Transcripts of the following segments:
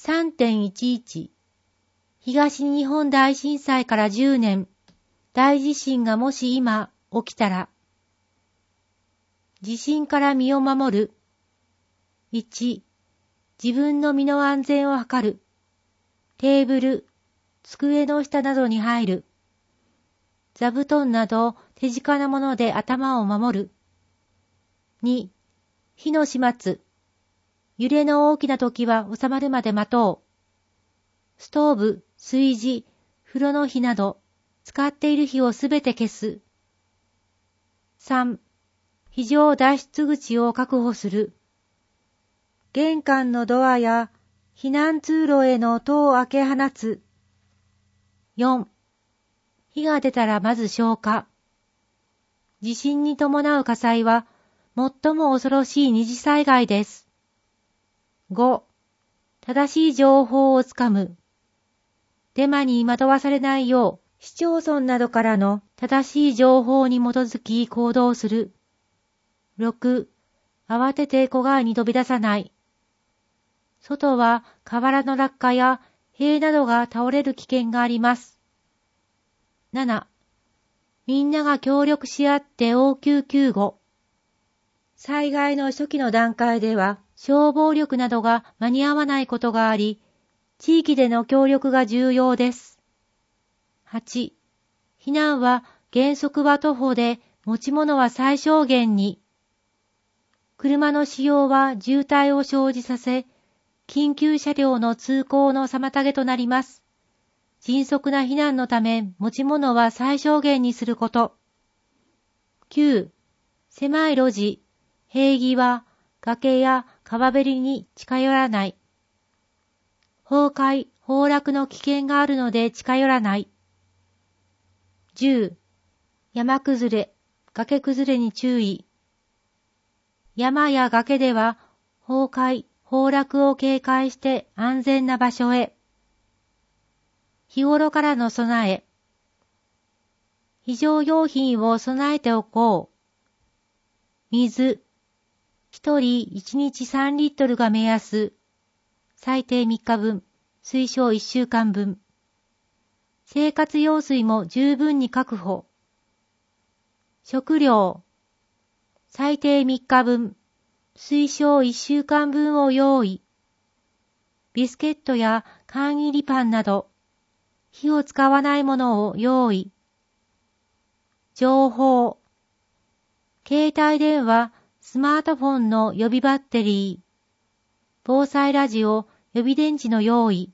3.11 東日本大震災から10年、大地震がもし今起きたら。地震から身を守る。1、自分の身の安全を図る。テーブル、机の下などに入る。座布団など手近なもので頭を守る。2、火の始末。揺れの大きな時は収まるまで待とう。ストーブ、炊事、風呂の火など、使っている火をすべて消す。3、非常脱出口を確保する。玄関のドアや避難通路への戸を開け放つ。4、火が出たらまず消火。地震に伴う火災は最も恐ろしい二次災害です。5、正しい情報をつかむ。デマに惑わされないよう、市町村などからの正しい情報に基づき行動する。6、慌てて戸外に飛び出さない。外は瓦の落下や塀などが倒れる危険があります。7、みんなが協力し合って応急救護。災害の初期の段階では消防力などが間に合わないことがあり、地域での協力が重要です。8、避難は原則は徒歩で持ち物は最小限に。車の使用は渋滞を生じさせ、緊急車両の通行の妨げとなります。迅速な避難のため持ち物は最小限にすること。9、狭い路地、塀際、崖や川べりに近寄らない。崩壊、崩落の危険があるので近寄らない。10、山崩れ、崖崩れに注意。山や崖では崩壊、崩落を警戒して安全な場所へ。日頃からの備え。非常用品を備えておこう。水。一人1日3リットルが目安。最低3日分、推奨1週間分。生活用水も十分に確保。食料。最低3日分、推奨1週間分を用意。ビスケットや缶入りパンなど、火を使わないものを用意。情報。携帯電話、スマートフォンの予備バッテリー。防災ラジオ、予備電池の用意。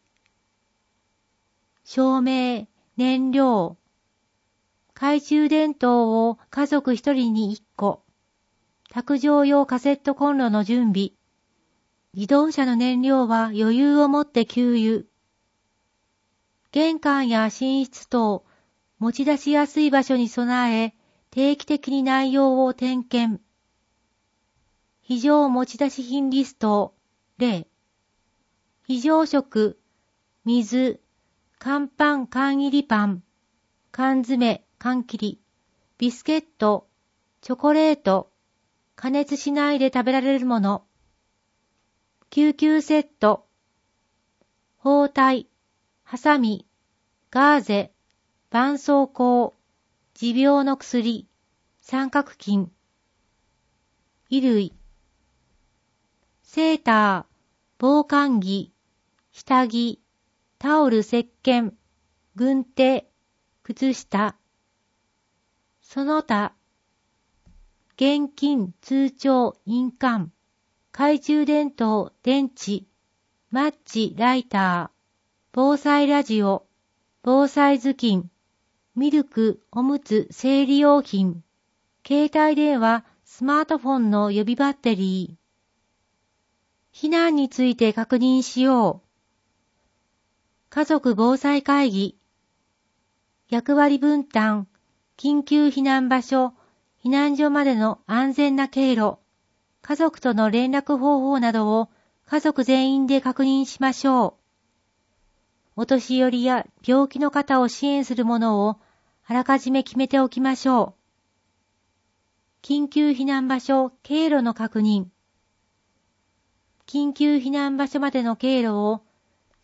照明、燃料。懐中電灯を家族一人に1個。卓上用カセットコンロの準備。自動車の燃料は余裕を持って給油。玄関や寝室等、持ち出しやすい場所に備え、定期的に内容を点検。非常持ち出し品リスト、例。非常食、水、乾パン缶入りパン、缶詰、缶切り、ビスケット、チョコレート、加熱しないで食べられるもの。救急セット、包帯、ハサミ、ガーゼ、絆創膏、持病の薬、三角巾。衣類。セーター、防寒着、下着、タオル石鹸、軍手、靴下。その他。現金、通帳、印鑑。懐中電灯、電池、マッチ、ライター、防災ラジオ、防災頭巾、ミルク、おむつ、生理用品、携帯電話、スマートフォンの予備バッテリー。避難について確認しよう。家族防災会議。役割分担、緊急避難場所、避難所までの安全な経路、家族との連絡方法などを家族全員で確認しましょう。お年寄りや病気の方を支援するものをあらかじめ決めておきましょう。緊急避難場所、経路の確認。緊急避難場所までの経路を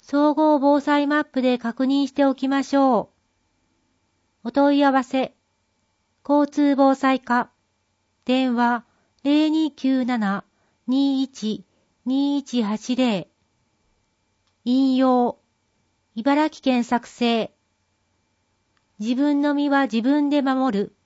総合防災マップで確認しておきましょう。お問い合わせ、交通防災課、電話0297-21-2180、引用、茨城県作成、自分の身は自分で守る。